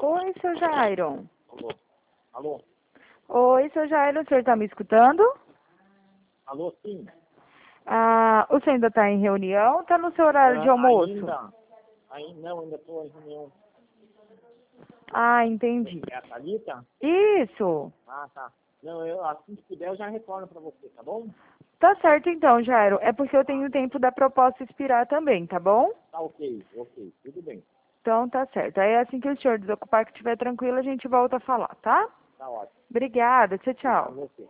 Oi, seu Jairon. Alô? Alô? Oi, seu Jairon, o senhor está me escutando? Alô, sim? O senhor ainda está em reunião ou está no seu horário de almoço? Não, ainda estou em reunião. Entendi. É a Thalita? Isso. Ah, tá. Não, assim que puder eu já retorno para você, tá bom? Tá certo então, Jairo. É porque eu tenho tempo da proposta expirar também, tá bom? Tá ok, tudo bem. Então tá certo. Aí assim que o senhor desocupar, que estiver tranquilo, a gente volta a falar, tá? Tá ótimo. Obrigada. Tchau, Obrigado a tchau. você.